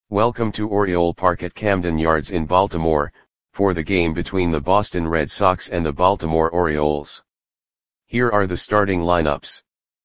Welcome to Oriole Park at Camden Yards in Baltimore, for the game between the Boston Red Sox and the Baltimore Orioles. Here are the starting lineups.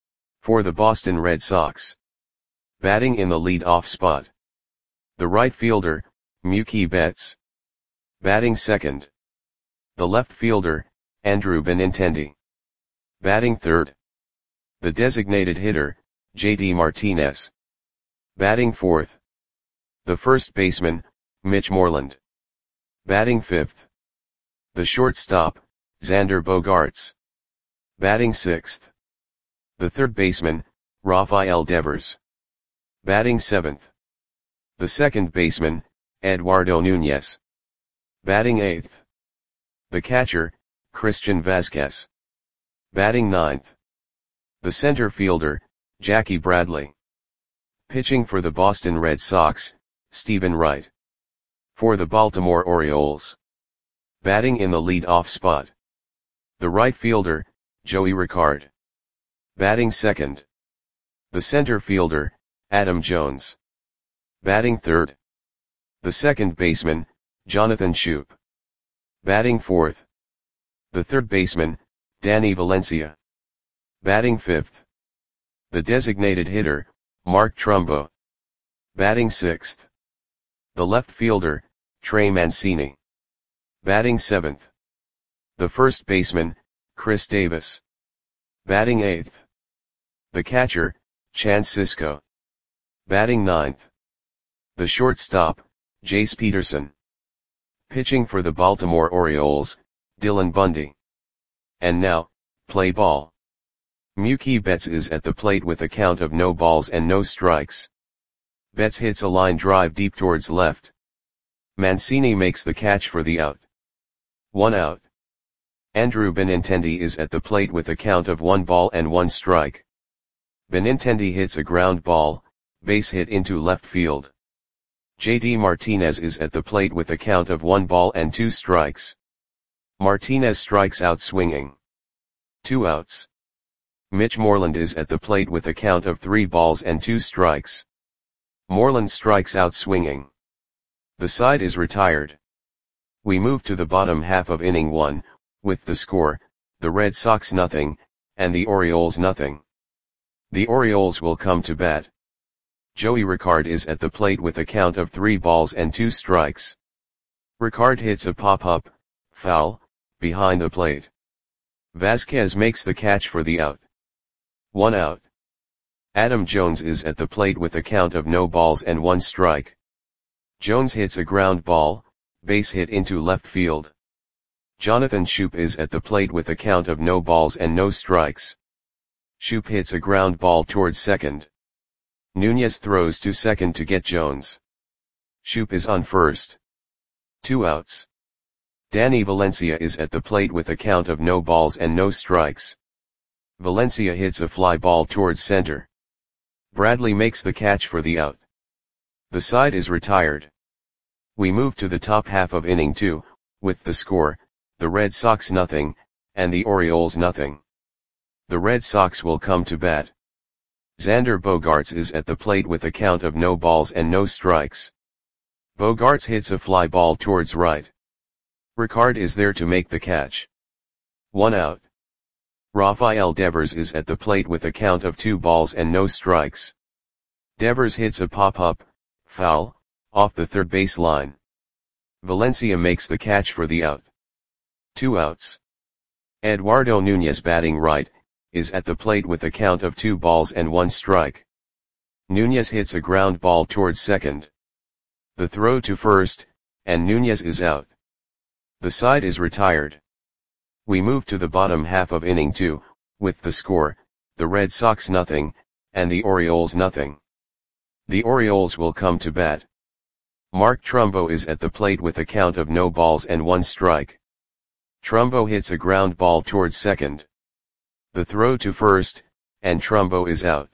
For the Boston Red Sox. Batting in the lead-off spot. The right fielder, Mookie Betts. Batting second. The left fielder, Andrew Benintendi. Batting third. The designated hitter, JD Martinez. Batting fourth. The first baseman, Mitch Moreland. Batting fifth. The shortstop, Xander Bogaerts. Batting sixth. The third baseman, Rafael Devers. Batting seventh. The second baseman, Eduardo Nunez. Batting eighth. The catcher, Christian Vazquez. Batting ninth. The center fielder, Jackie Bradley. Pitching for the Boston Red Sox, Stephen Wright. For the Baltimore Orioles. Batting in the lead-off spot. The right fielder, Joey Rickard. Batting second. The center fielder, Adam Jones. Batting third. The second baseman, Jonathan Schoop. Batting fourth. The third baseman, Danny Valencia. Batting fifth. The designated hitter, Mark Trumbo. Batting sixth. The left fielder, Trey Mancini. Batting seventh. The first baseman, Chris Davis. Batting eighth. The catcher, Chance Sisco. Batting ninth. The shortstop, Jace Peterson. Pitching for the Baltimore Orioles, Dylan Bundy. And now, play ball. Mookie Betts is at the plate with a count of no balls and no strikes. Betts hits a line drive deep towards left. Mancini makes the catch for the out. 1 out. Andrew Benintendi is at the plate with a count of 1 ball and 1 strike. Benintendi hits a ground ball, base hit into left field. JD Martinez is at the plate with a count of 1 ball and 2 strikes. Martinez strikes out swinging. 2 outs. Mitch Moreland is at the plate with a count of 3 balls and 2 strikes. Moreland strikes out swinging. The side is retired. We move to the bottom half of inning 1, with the score, the Red Sox nothing, and the Orioles nothing. The Orioles will come to bat. Joey Rickard is at the plate with a count of 3 balls and 2 strikes. Rickard hits a pop-up, foul, behind the plate. Vazquez makes the catch for the out. 1 out. Adam Jones is at the plate with a count of no balls and 1 strike. Jones hits a ground ball, base hit into left field. Jonathan Schoop is at the plate with a count of no balls and no strikes. Schoop hits a ground ball towards second. Nunez throws to second to get Jones. Schoop is on first. 2 outs. Danny Valencia is at the plate with a count of no balls and no strikes. Valencia hits a fly ball towards center. Bradley makes the catch for the out. The side is retired. We move to the top half of inning 2, with the score, the Red Sox nothing, and the Orioles nothing. The Red Sox will come to bat. Xander Bogaerts is at the plate with a count of no balls and no strikes. Bogaerts hits a fly ball towards right. Rickard is there to make the catch. 1 out. Rafael Devers is at the plate with a count of 2 balls and no strikes. Devers hits a pop-up, foul, off the third base line. Valencia makes the catch for the out. 2 outs. Eduardo Nunez batting right, is at the plate with a count of 2 balls and 1 strike. Nunez hits a ground ball towards second. The throw to first, and Nunez is out. The side is retired. We move to the bottom half of inning 2, with the score, the Red Sox nothing, and the Orioles nothing. The Orioles will come to bat. Mark Trumbo is at the plate with a count of no balls and 1 strike. Trumbo hits a ground ball towards second. The throw to first, and Trumbo is out.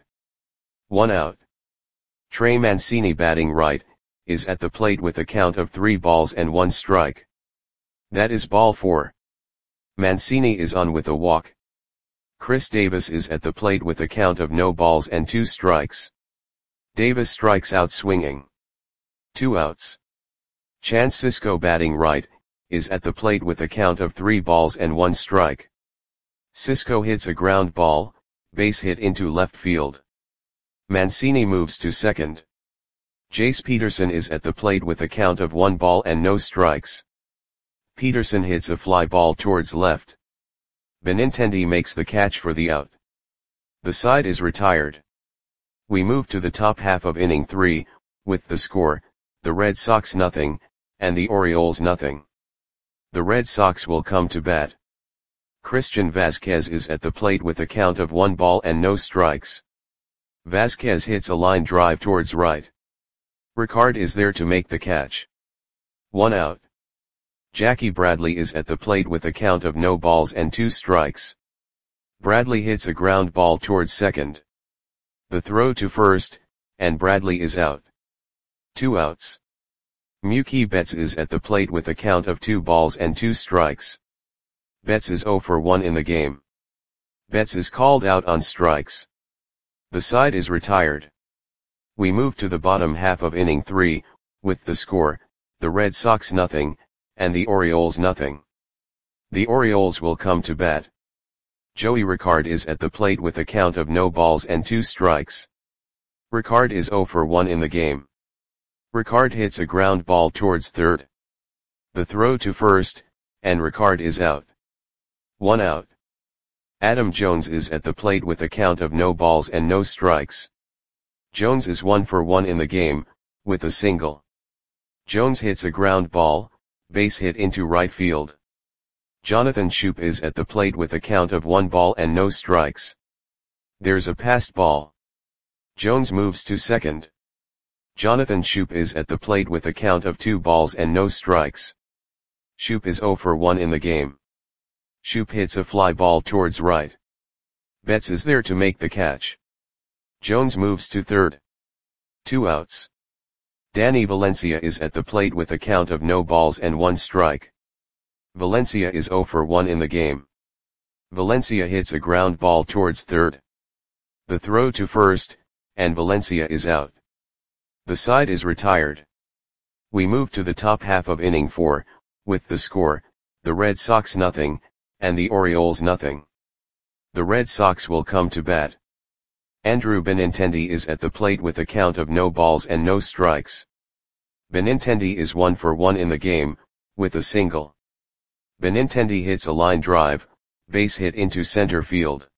1 out. Trey Mancini batting right, is at the plate with a count of 3 balls and 1 strike. That is ball 4. Mancini is on with a walk. Chris Davis is at the plate with a count of no balls and 2 strikes. Davis strikes out swinging. 2 outs. Chance Sisco batting right, is at the plate with a count of 3 balls and 1 strike. Sisco hits a ground ball, base hit into left field. Mancini moves to second. Jace Peterson is at the plate with a count of 1 ball and no strikes. Peterson hits a fly ball towards left. Benintendi makes the catch for the out. The side is retired. We move to the top half of inning 3, with the score, the Red Sox nothing, and the Orioles nothing. The Red Sox will come to bat. Christian Vazquez is at the plate with a count of 1 ball and no strikes. Vazquez hits a line drive towards right. Ricard is there to make the catch. 1 out. Jackie Bradley is at the plate with a count of no balls and 2 strikes. Bradley hits a ground ball towards second. The throw to first, and Bradley is out. 2 outs. Mookie Betts is at the plate with a count of 2 balls and 2 strikes. Betts is 0 for 1 in the game. Betts is called out on strikes. The side is retired. We move to the bottom half of inning 3, with the score, the Red Sox nothing, and the Orioles nothing. The Orioles will come to bat. Joey Ricard is at the plate with a count of no balls and 2 strikes. Ricard is 0 for 1 in the game. Ricard hits a ground ball towards third. The throw to first, and Ricard is out. 1 out. Adam Jones is at the plate with a count of no balls and no strikes. Jones is 1 for 1 in the game, with a single. Jones hits a ground ball, base hit into right field. Jonathan Schoop is at the plate with a count of 1 ball and no strikes. There's a passed ball. Jones moves to second. Jonathan Schoop is at the plate with a count of 2 balls and no strikes. Schoop is 0 for 1 in the game. Schoop hits a fly ball towards right. Betts is there to make the catch. Jones moves to third. 2 outs. Danny Valencia is at the plate with a count of no balls and 1 strike. Valencia is 0 for 1 in the game. Valencia hits a ground ball towards third. The throw to first, and Valencia is out. The side is retired. We move to the top half of inning 4, with the score, the Red Sox nothing, and the Orioles nothing. The Red Sox will come to bat. Andrew Benintendi is at the plate with a count of no balls and no strikes. Benintendi is 1 for 1 in the game, with a single. Benintendi hits a line drive, base hit into center field.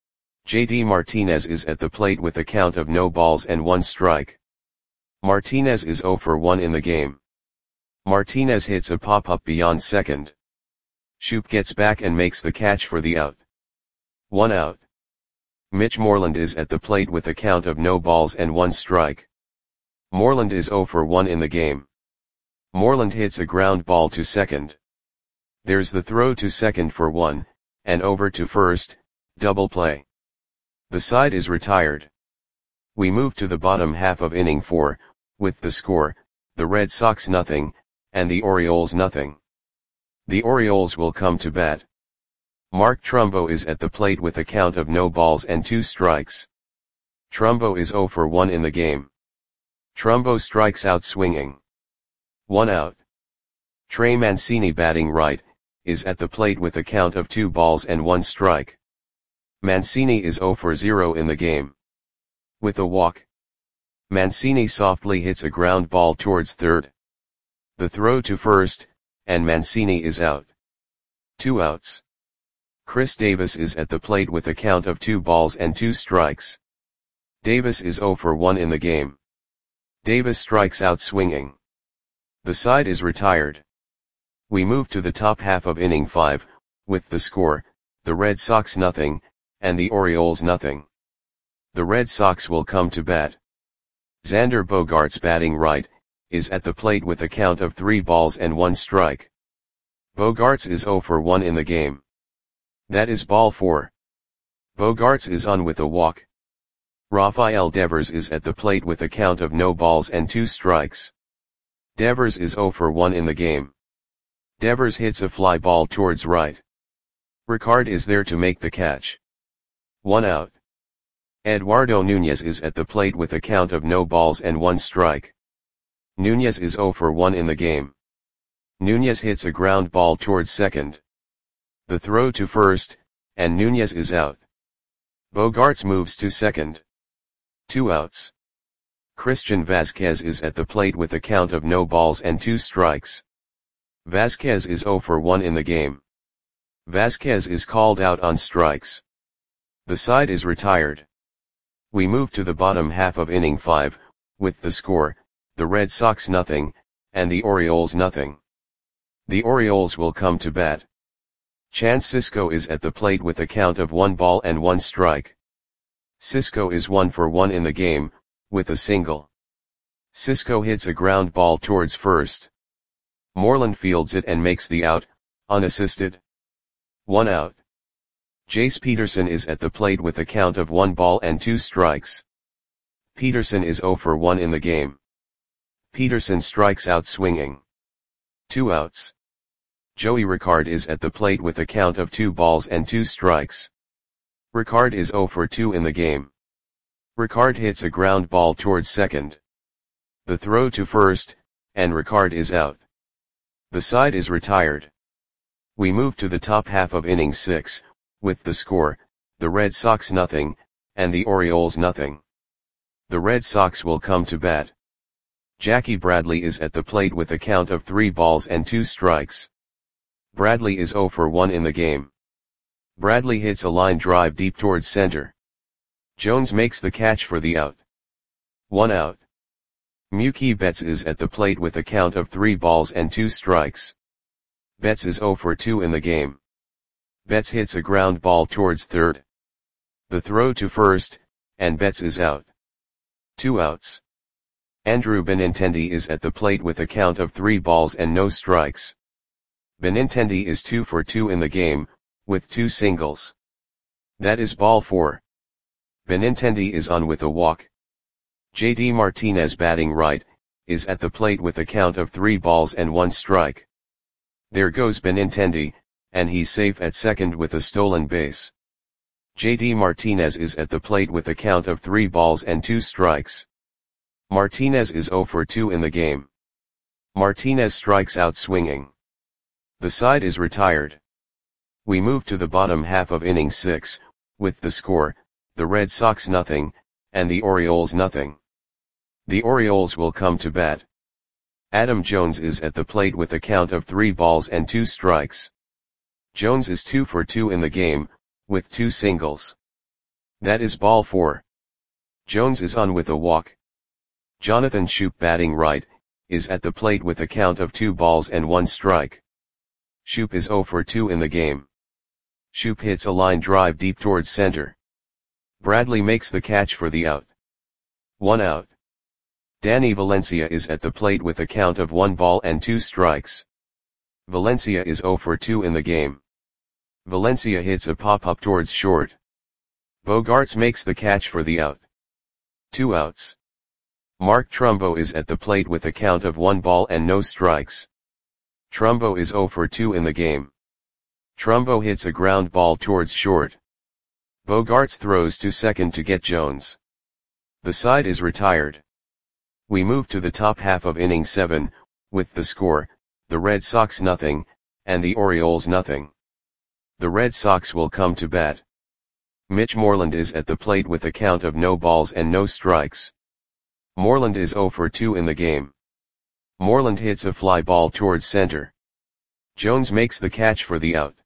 JD Martinez is at the plate with a count of no balls and 1 strike. Martinez is 0 for 1 in the game. Martinez hits a pop-up beyond second. Schoop gets back and makes the catch for the out. 1 out. Mitch Moreland is at the plate with a count of no balls and 1 strike. Moreland is 0 for 1 in the game. Moreland hits a ground ball to second. There's the throw to second for 1, and over to first, double play. The side is retired. We move to the bottom half of inning 4, with the score, the Red Sox nothing, and the Orioles nothing. The Orioles will come to bat. Mark Trumbo is at the plate with a count of no balls and 2 strikes. Trumbo is 0 for 1 in the game. Trumbo strikes out swinging. 1 out. Trey Mancini batting right, is at the plate with a count of 2 balls and 1 strike. Mancini is 0 for 0 in the game. With a walk. Mancini softly hits a ground ball towards third. The throw to first, and Mancini is out. 2 outs. Chris Davis is at the plate with a count of 2 balls and 2 strikes. Davis is 0 for 1 in the game. Davis strikes out swinging. The side is retired. We move to the top half of inning 5, with the score, the Red Sox nothing, and the Orioles nothing. The Red Sox will come to bat. Xander Bogaerts batting right, is at the plate with a count of 3 balls and 1 strike. Bogaerts is 0 for 1 in the game. That is ball 4. Bogaerts is on with a walk. Rafael Devers is at the plate with a count of no balls and 2 strikes. Devers is 0 for 1 in the game. Devers hits a fly ball towards right. Ricard is there to make the catch. 1 out. Eduardo Nunez is at the plate with a count of no balls and 1 strike. Nunez is 0 for 1 in the game. Nunez hits a ground ball towards second. The throw to first, and Nunez is out. Bogaerts moves to second. 2 outs. Christian Vazquez is at the plate with a count of no balls and 2 strikes. Vazquez is 0 for 1 in the game. Vazquez is called out on strikes. The side is retired. We move to the bottom half of inning 5, with the score, the Red Sox nothing, and the Orioles nothing. The Orioles will come to bat. Chance Sisco is at the plate with a count of 1 ball and 1 strike. Sisco is 1 for 1 in the game, with a single. Sisco hits a ground ball towards first. Moreland fields it and makes the out, unassisted. 1 out. Jace Peterson is at the plate with a count of 1 ball and 2 strikes. Peterson is 0 for 1 in the game. Peterson strikes out swinging. 2 outs. Joey Ricard is at the plate with a count of 2 balls and 2 strikes. Ricard is 0 for 2 in the game. Ricard hits a ground ball towards second. The throw to first, and Ricard is out. The side is retired. We move to the top half of inning 6, with the score, the Red Sox nothing, and the Orioles nothing. The Red Sox will come to bat. Jackie Bradley is at the plate with a count of 3 balls and 2 strikes. Bradley is 0 for 1 in the game. Bradley hits a line drive deep towards center. Jones makes the catch for the out. 1 out. Mookie Betts is at the plate with a count of 3 balls and 2 strikes. Betts is 0 for 2 in the game. Betts hits a ground ball towards third. The throw to first, and Betts is out. 2 outs. Andrew Benintendi is at the plate with a count of 3 balls and no strikes. Benintendi is 2 for 2 in the game, with 2 singles. That is ball 4. Benintendi is on with a walk. JD Martinez batting right, is at the plate with a count of 3 balls and 1 strike. There goes Benintendi, and he's safe at second with a stolen base. JD Martinez is at the plate with a count of 3 balls and 2 strikes. Martinez is 0 for 2 in the game. Martinez strikes out swinging. The side is retired. We move to the bottom half of inning 6, with the score, the Red Sox nothing, and the Orioles nothing. The Orioles will come to bat. Adam Jones is at the plate with a count of 3 balls and 2 strikes. Jones is 2 for 2 in the game, with 2 singles. That is ball 4. Jones is on with a walk. Jonathan Schoop batting right, is at the plate with a count of 2 balls and 1 strike. Schoop is 0 for 2 in the game. Schoop hits a line drive deep towards center. Bradley makes the catch for the out. 1 out. Danny Valencia is at the plate with a count of 1 ball and 2 strikes. Valencia is 0 for 2 in the game. Valencia hits a pop-up towards short. Bogaerts makes the catch for the out. 2 outs. Mark Trumbo is at the plate with a count of 1 ball and no strikes. Trumbo is 0 for 2 in the game. Trumbo hits a ground ball towards short. Bogaerts throws to second to get Jones. The side is retired. We move to the top half of inning 7, with the score, the Red Sox nothing, and the Orioles nothing. The Red Sox will come to bat. Mitch Moreland is at the plate with a count of no balls and no strikes. Moreland is 0 for 2 in the game. Moreland hits a fly ball towards center. Jones makes the catch for the out.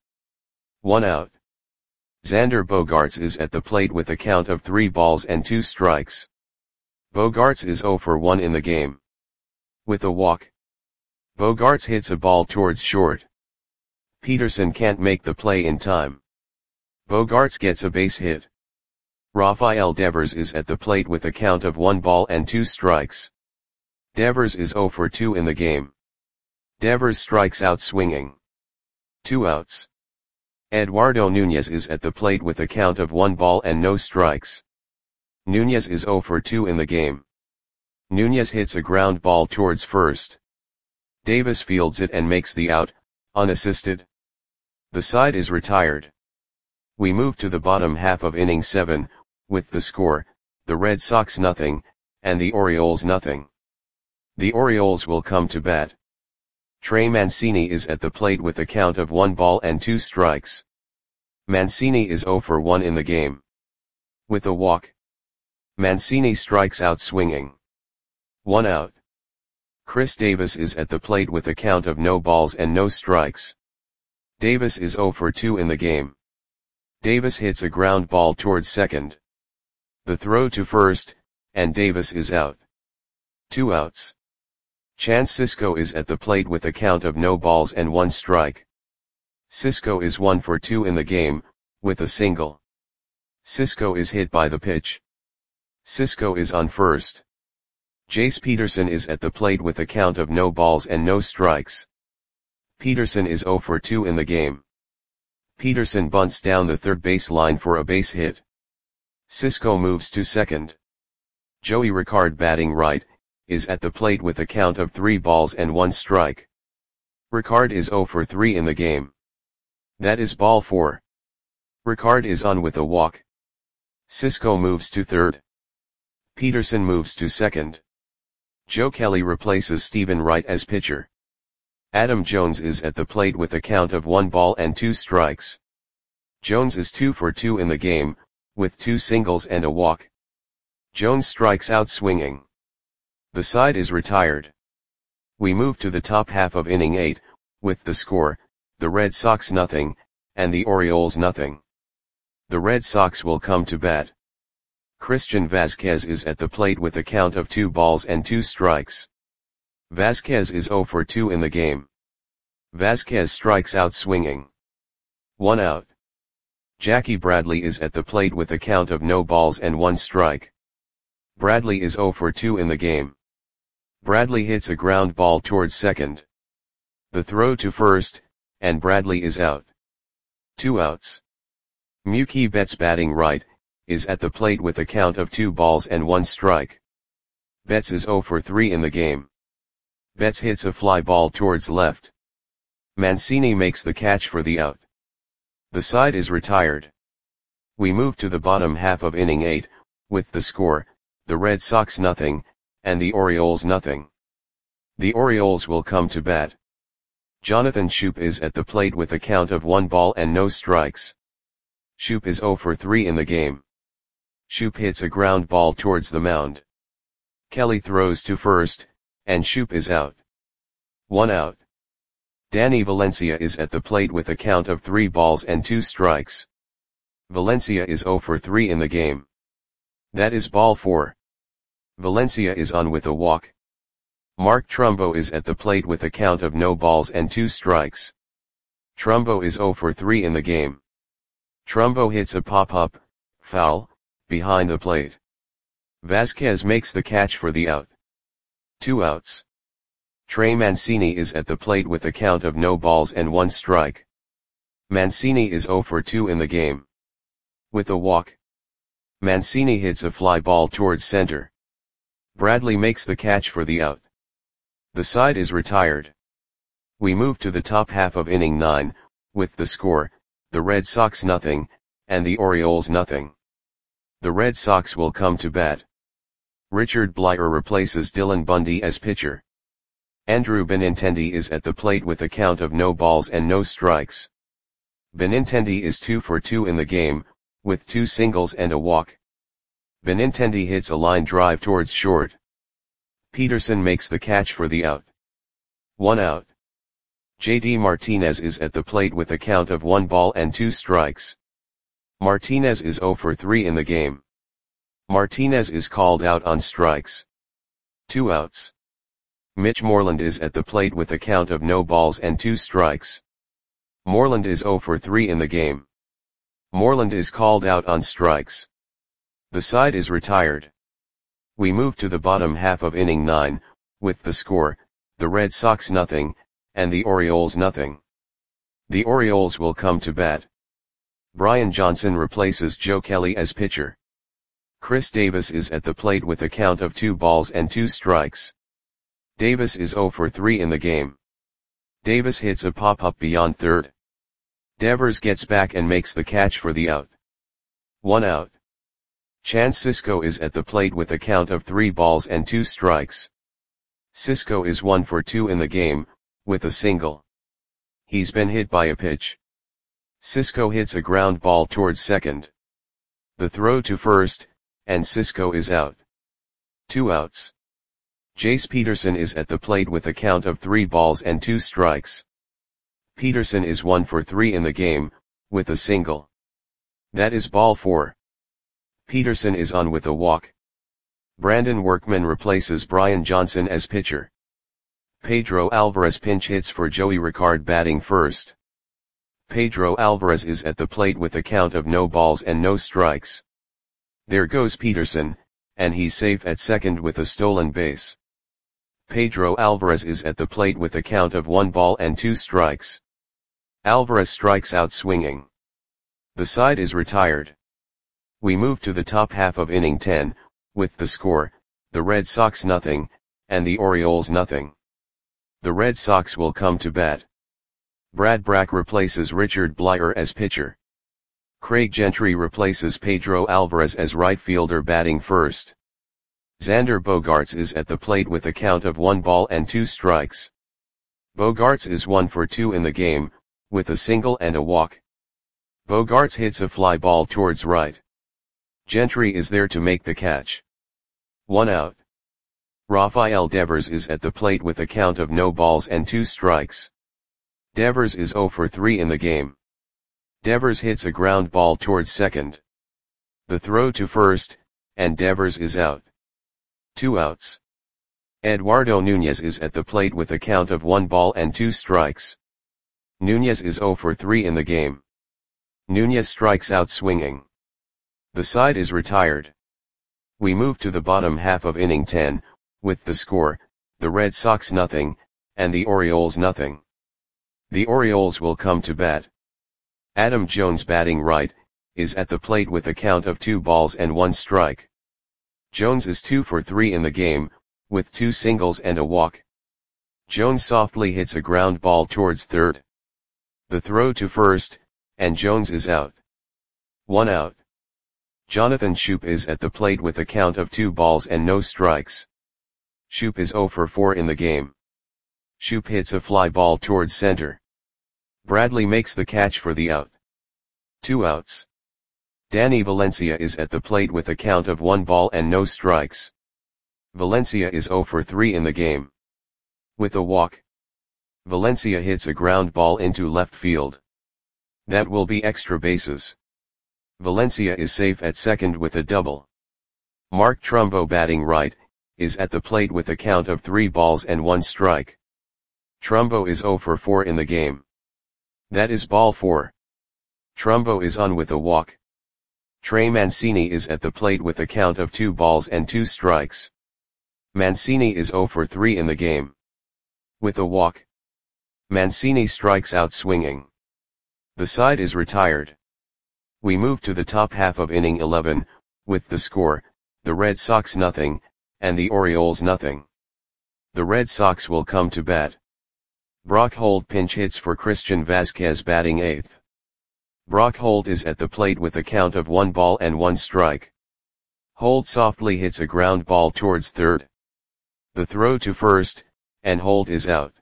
1 out. Xander Bogaerts is at the plate with a count of 3 balls and 2 strikes. Bogaerts is 0 for 1 in the game. With a walk. Bogaerts hits a ball towards short. Peterson can't make the play in time. Bogaerts gets a base hit. Rafael Devers is at the plate with a count of 1 ball and 2 strikes. Devers is 0 for 2 in the game. Devers strikes out swinging. 2 outs. Eduardo Nunez is at the plate with a count of 1 ball and no strikes. Nunez is 0 for 2 in the game. Nunez hits a ground ball towards first. Davis fields it and makes the out, unassisted. The side is retired. We move to the bottom half of inning 7, with the score, the Red Sox nothing, and the Orioles nothing. The Orioles will come to bat. Trey Mancini is at the plate with a count of 1 ball and 2 strikes. Mancini is 0 for 1 in the game. With a walk, Mancini strikes out swinging. 1 out. Chris Davis is at the plate with a count of no balls and no strikes. Davis is 0 for 2 in the game. Davis hits a ground ball towards second. The throw to first, and Davis is out. 2 outs. Chance Sisco is at the plate with a count of no balls and 1 strike. Sisco is 1 for 2 in the game, with a single. Sisco is hit by the pitch. Sisco is on first. Jace Peterson is at the plate with a count of no balls and no strikes. Peterson is 0 for 2 in the game. Peterson bunts down the third base line for a base hit. Sisco moves to second. Joey Ricard, batting right, is at the plate with a count of 3 balls and 1 strike. Ricard is 0 for 3 in the game. That is ball 4. Ricard is on with a walk. Sisco moves to third. Peterson moves to second. Joe Kelly replaces Stephen Wright as pitcher. Adam Jones is at the plate with a count of 1 ball and 2 strikes. Jones is 2 for 2 in the game, with 2 singles and a walk. Jones strikes out swinging. The side is retired. We move to the top half of inning 8, with the score, the Red Sox 0, and the Orioles 0. The Red Sox will come to bat. Christian Vazquez is at the plate with a count of 2 balls and 2 strikes. Vazquez is 0 for 2 in the game. Vazquez strikes out swinging. 1 out. Jackie Bradley is at the plate with a count of no balls and 1 strike. Bradley is 0 for 2 in the game. Bradley hits a ground ball towards second. The throw to first, and Bradley is out. 2 outs. Mookie Betts, batting right, is at the plate with a count of 2 balls and 1 strike. Betts is 0 for 3 in the game. Betts hits a fly ball towards left. Mancini makes the catch for the out. The side is retired. We move to the bottom half of inning 8, with the score, the Red Sox 0, and the Orioles 0. The Orioles will come to bat. Jonathan Schoop is at the plate with a count of 1 ball and no strikes. Schoop is 0 for 3 in the game. Schoop hits a ground ball towards the mound. Kelly throws to first, and Schoop is out. 1 out. Danny Valencia is at the plate with a count of 3 balls and 2 strikes. Valencia is 0 for 3 in the game. That is ball 4. Valencia is on with a walk. Mark Trumbo is at the plate with a count of no balls and 2 strikes. Trumbo is 0 for 3 in the game. Trumbo hits a pop-up, foul, behind the plate. Vazquez makes the catch for the out. 2 outs. Trey Mancini is at the plate with a count of no balls and 1 strike. Mancini is 0 for 2 in the game. With a walk, Mancini hits a fly ball towards center. Bradley makes the catch for the out. The side is retired. We move to the top half of inning 9, with the score, the Red Sox 0, and the Orioles 0. The Red Sox will come to bat. Richard Bleier replaces Dylan Bundy as pitcher. Andrew Benintendi is at the plate with a count of no balls and no strikes. Benintendi is 2 for 2 in the game, with 2 singles and a walk. Benintendi hits a line drive towards short. Peterson makes the catch for the out. 1 out. JD Martinez is at the plate with a count of 1 ball and 2 strikes. Martinez is 0 for 3 in the game. Martinez is called out on strikes. 2 outs. Mitch Moreland is at the plate with a count of no balls and 2 strikes. Moreland is 0 for 3 in the game. Moreland is called out on strikes. The side is retired. We move to the bottom half of inning 9, with the score, the Red Sox 0, and the Orioles 0. The Orioles will come to bat. Brian Johnson replaces Joe Kelly as pitcher. Chris Davis is at the plate with a count of 2 balls and 2 strikes. Davis is 0 for 3 in the game. Davis hits a pop-up beyond third. Devers gets back and makes the catch for the out. 1 out. Chance Sisco is at the plate with a count of 3 balls and 2 strikes. Cisco is 1 for 2 in the game, with a single. He's been hit by a pitch. Cisco hits a ground ball towards second. The throw to first, and Cisco is out. 2 outs. Jace Peterson is at the plate with a count of 3 balls and 2 strikes. Peterson is 1 for 3 in the game, with a single. That is ball 4. Peterson is on with a walk. Brandon Workman replaces Brian Johnson as pitcher. Pedro Alvarez pinch hits for Joey Ricard batting first. Pedro Alvarez is at the plate with a count of no balls and no strikes. There goes Peterson, and he's safe at second with a stolen base. Pedro Alvarez is at the plate with a count of 1 ball and 2 strikes. Alvarez strikes out swinging. The side is retired. We move to the top half of inning 10, with the score, the Red Sox nothing, and the Orioles nothing. The Red Sox will come to bat. Brad Brach replaces Richard Bleier as pitcher. Craig Gentry replaces Pedro Alvarez as right fielder batting first. Xander Bogaerts is at the plate with a count of 1 ball and 2 strikes. Bogaerts is 1 for 2 in the game, with a single and a walk. Bogaerts hits a fly ball towards right. Gentry is there to make the catch. 1 out. Rafael Devers is at the plate with a count of no balls and 2 strikes. Devers is 0 for 3 in the game. Devers hits a ground ball towards second. The throw to first, and Devers is out. 2 outs. Eduardo Nunez is at the plate with a count of 1 ball and 2 strikes. Nunez is 0 for 3 in the game. Nunez strikes out swinging. The side is retired. We move to the bottom half of inning 10, with the score, the Red Sox nothing, and the Orioles nothing. The Orioles will come to bat. Adam Jones batting right, is at the plate with a count of 2 balls and 1 strike. Jones is 2 for 3 in the game, with 2 singles and a walk. Jones softly hits a ground ball towards third. The throw to first, and Jones is out. 1 out. Jonathan Schoop is at the plate with a count of 2 balls and no strikes. Schoop is 0 for 4 in the game. Schoop hits a fly ball towards center. Bradley makes the catch for the out. 2 outs. Danny Valencia is at the plate with a count of 1 ball and no strikes. Valencia is 0 for 3 in the game. With a walk. Valencia hits a ground ball into left field. That will be extra bases. Valencia is safe at second with a double. Mark Trumbo batting right, is at the plate with a count of 3 balls and 1 strike. Trumbo is 0 for 4 in the game. That is ball 4. Trumbo is on with a walk. Trey Mancini is at the plate with a count of 2 balls and 2 strikes. Mancini is 0 for 3 in the game. With a walk. Mancini strikes out swinging. The side is retired. We move to the top half of inning 11, with the score, the Red Sox nothing, and the Orioles nothing. The Red Sox will come to bat. Brock Holt pinch hits for Christian Vazquez batting 8th. Brock Holt is at the plate with a count of 1 ball and 1 strike. Holt softly hits a ground ball towards third. The throw to first, and Holt is out.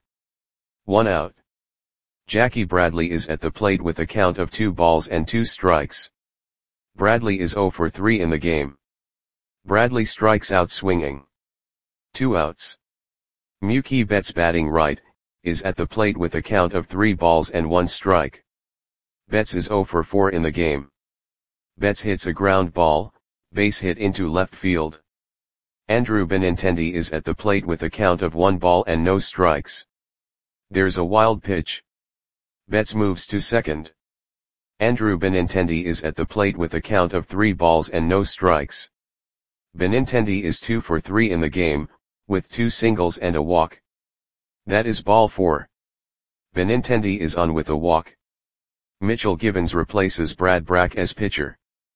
1 out. Jackie Bradley is at the plate with a count of 2 balls and 2 strikes. Bradley is 0 for 3 in the game. Bradley strikes out swinging. 2 outs. Mookie Betts batting right, is at the plate with a count of 3 balls and 1 strike. Betts is 0 for 4 in the game. Betts hits a ground ball, base hit into left field. Andrew Benintendi is at the plate with a count of 1 ball and no strikes. There's a wild pitch. Betts moves to second. Andrew Benintendi is at the plate with a count of 3 balls and no strikes. Benintendi is 2 for 3 in the game, with 2 singles and a walk. That is ball 4. Benintendi is on with a walk. Mitchell Givens replaces Brad Brach as pitcher.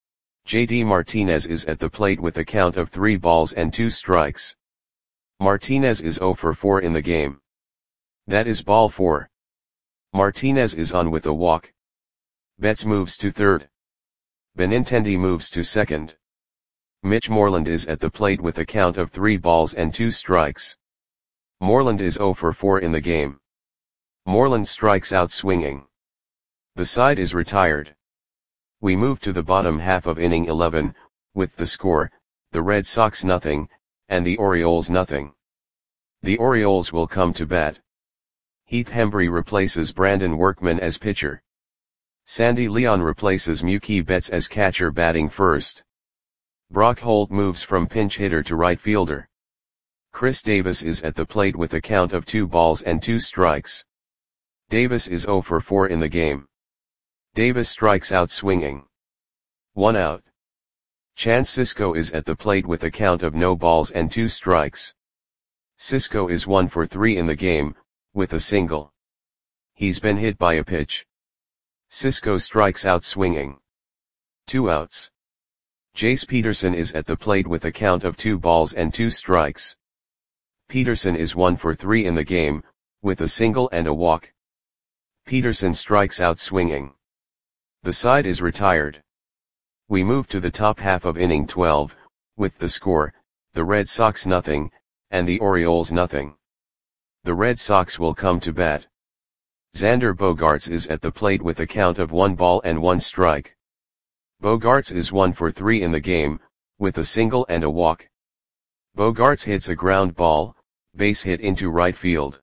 JD Martinez is at the plate with a count of 3 balls and 2 strikes. Martinez is 0 for 4 in the game. That is ball 4. Martinez is on with a walk. Betts moves to third. Benintendi moves to second. Mitch Moreland is at the plate with a count of 3 balls and 2 strikes. Moreland is 0 for 4 in the game. Moreland strikes out swinging. The side is retired. We move to the bottom half of inning 11, with the score, the Red Sox nothing, and the Orioles nothing. The Orioles will come to bat. Heath Hembree replaces Brandon Workman as pitcher. Sandy Leon replaces Mookie Betts as catcher batting first. Brock Holt moves from pinch hitter to right fielder. Chris Davis is at the plate with a count of 2 balls and 2 strikes. Davis is 0 for 4 in the game. Davis strikes out swinging. 1 out. Chance Sisco is at the plate with a count of no balls and 2 strikes. Sisco is 1 for 3 in the game, with a single. He's been hit by a pitch. Sisco strikes out swinging. 2 outs. Jace Peterson is at the plate with a count of 2 balls and 2 strikes. Peterson is 1 for 3 in the game, with a single and a walk. Peterson strikes out swinging. The side is retired. We move to the top half of inning 12, with the score, the Red Sox nothing, and the Orioles nothing. The Red Sox will come to bat. Xander Bogaerts is at the plate with a count of 1 ball and 1 strike. Bogaerts is 1 for 3 in the game, with a single and a walk. Bogaerts hits a ground ball, base hit into right field.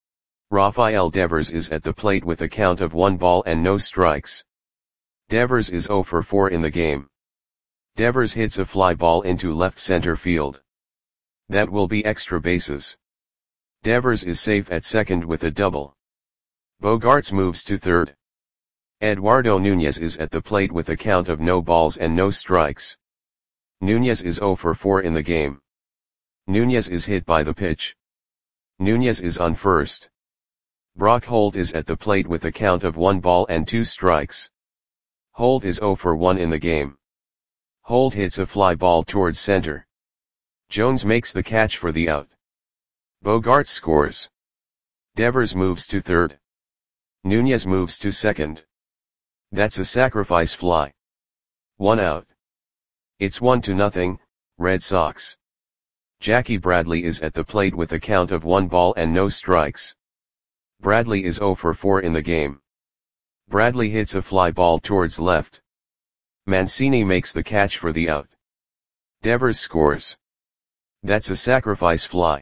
Rafael Devers is at the plate with a count of 1 ball and no strikes. Devers is 0 for 4 in the game. Devers hits a fly ball into left center field. That will be extra bases. Devers is safe at second with a double. Bogaerts moves to third. Eduardo Nunez is at the plate with a count of no balls and no strikes. Nunez is 0 for 4 in the game. Nunez is hit by the pitch. Nunez is on first. Brock Holt is at the plate with a count of 1 ball and 2 strikes. Holt is 0 for 1 in the game. Holt hits a fly ball towards center. Jones makes the catch for the out. Bogaerts scores. Devers moves to third. Nunez moves to second. That's a sacrifice fly. 1 out. It's 1-0, Red Sox. Jackie Bradley is at the plate with a count of 1 ball and no strikes. Bradley is 0 for 4 in the game. Bradley hits a fly ball towards left. Mancini makes the catch for the out. Devers scores. That's a sacrifice fly.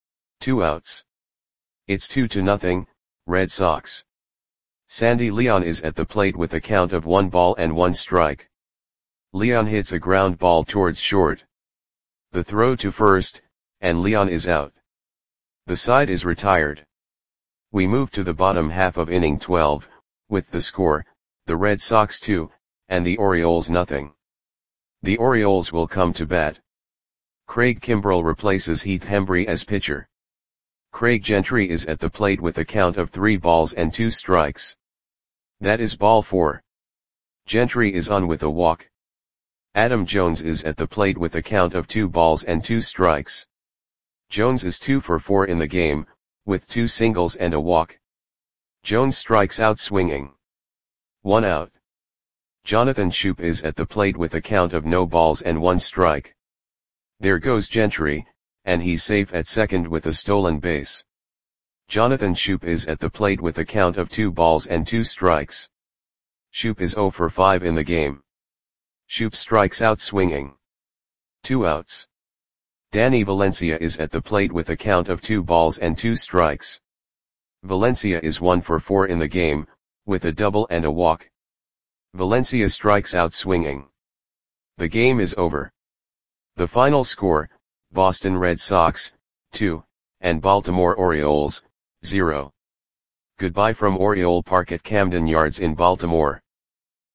2 outs. It's 2-0, Red Sox. Sandy Leon is at the plate with a count of 1 ball and 1 strike. Leon hits a ground ball towards short. The throw to first, and Leon is out. The side is retired. We move to the bottom half of inning 12, with the score, the Red Sox 2, and the Orioles nothing. The Orioles will come to bat. Craig Kimbrell replaces Heath Hembree as pitcher. Craig Gentry is at the plate with a count of 3 balls and 2 strikes. That is ball 4. Gentry is on with a walk. Adam Jones is at the plate with a count of 2 balls and 2 strikes. Jones is 2 for 4 in the game, with 2 singles and a walk. Jones strikes out swinging. 1 out. Jonathan Schoop is at the plate with a count of no balls and 1 strike. There goes Gentry, and he's safe at second with a stolen base. Jonathan Schoop is at the plate with a count of 2 balls and 2 strikes. Schoop is 0 for 5 in the game. Schoop strikes out swinging. 2 outs. Danny Valencia is at the plate with a count of 2 balls and 2 strikes. Valencia is 1 for 4 in the game, with a double and a walk. Valencia strikes out swinging. The game is over. The final score, Boston Red Sox, 2, and Baltimore Orioles, 0. Goodbye from Oriole Park at Camden Yards in Baltimore.